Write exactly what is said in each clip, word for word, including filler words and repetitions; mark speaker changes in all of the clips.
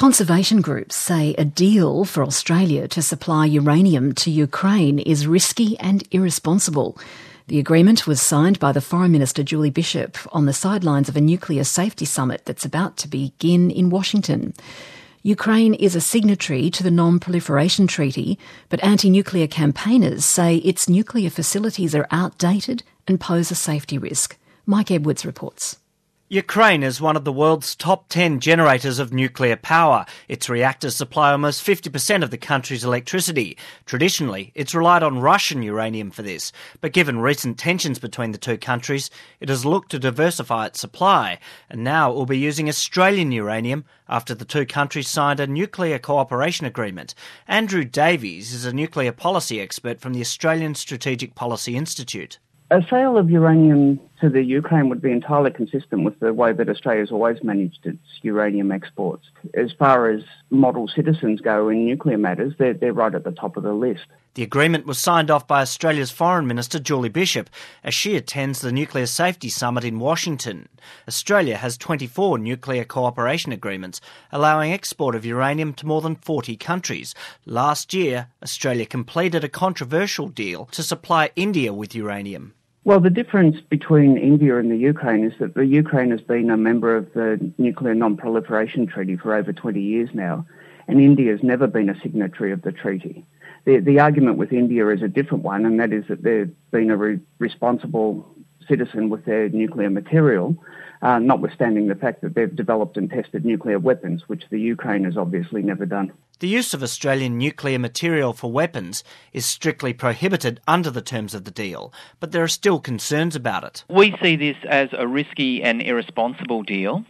Speaker 1: Conservation groups say a deal for Australia to supply uranium to Ukraine is risky and irresponsible. The agreement was signed by the Foreign Minister Julie Bishop on the sidelines of a nuclear safety summit that's about to begin in Washington. Ukraine is a signatory to the Non-Proliferation Treaty, but anti-nuclear campaigners say its nuclear facilities are outdated and pose a safety risk. Mike Edwards reports.
Speaker 2: Ukraine is one of the world's top ten generators of nuclear power. Its reactors supply almost fifty percent of the country's electricity. Traditionally, it's relied on Russian uranium for this, but given recent tensions between the two countries, it has looked to diversify its supply, and now it will be using Australian uranium after the two countries signed a nuclear cooperation agreement. Andrew Davies is a nuclear policy expert from the Australian Strategic Policy Institute.
Speaker 3: A sale of uranium to the Ukraine would be entirely consistent with the way that Australia has always managed its uranium exports. As far as model citizens go in nuclear matters, they're, they're right at the top of the list.
Speaker 2: The agreement was signed off by Australia's Foreign Minister Julie Bishop as she attends the Nuclear Safety Summit in Washington. Australia has twenty-four nuclear cooperation agreements allowing export of uranium to more than forty countries. Last year, Australia completed a controversial deal to supply India with uranium.
Speaker 3: Well, the difference between India and the Ukraine is that the Ukraine has been a member of the Nuclear Non-Proliferation Treaty for over twenty years now, and India has never been a signatory of the treaty. The, the argument with India is a different one, and that is that they've been a re- responsible citizen with their nuclear material, uh, notwithstanding the fact that they've developed and tested nuclear weapons, which the Ukraine has obviously never done.
Speaker 2: The use of Australian nuclear material for weapons is strictly prohibited under the terms of the deal, but there are still concerns about it.
Speaker 4: We see this as a risky and irresponsible deal.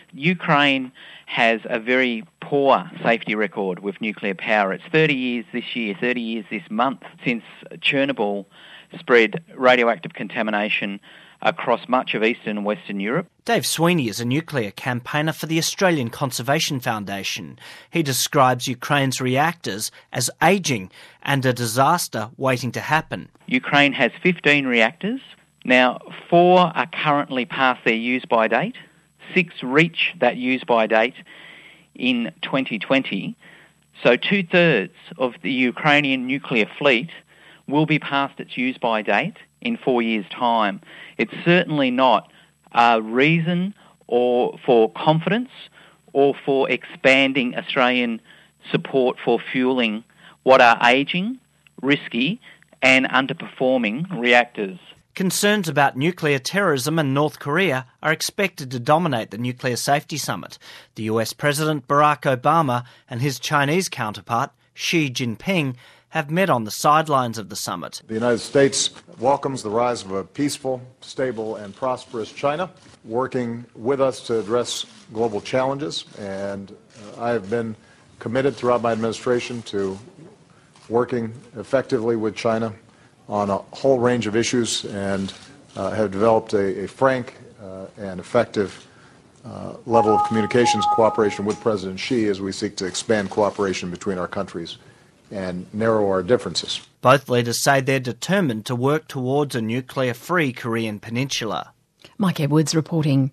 Speaker 4: Ukraine has a very poor safety record with nuclear power. It's thirty years this year, thirty years this month since Chernobyl spread radioactive contamination across much of Eastern and Western Europe.
Speaker 2: Dave Sweeney is a nuclear campaigner for the Australian Conservation Foundation. He describes Ukraine's reactors as ageing and a disaster waiting to happen.
Speaker 4: Ukraine has fifteen reactors. Now, four are currently past their use-by date. Six reach that use-by date in twenty twenty. So two-thirds of the Ukrainian nuclear fleet will be past its use-by date in four years' time. It's certainly not a reason or for confidence or for expanding Australian support for fuelling what are ageing, risky and underperforming reactors.
Speaker 2: Concerns about nuclear terrorism and North Korea are expected to dominate the Nuclear Safety Summit. The U S President Barack Obama and his Chinese counterpart, Xi Jinping, have met on the sidelines of the summit.
Speaker 5: The United States welcomes the rise of a peaceful, stable and prosperous China, working with us to address global challenges, and uh, I have been committed throughout my administration to working effectively with China on a whole range of issues, and uh, have developed a, a frank uh, and effective uh, level of communications cooperation with President Xi as we seek to expand cooperation between our countries and narrow our differences.
Speaker 2: Both leaders say they're determined to work towards a nuclear-free Korean peninsula.
Speaker 1: Mike Edwards reporting.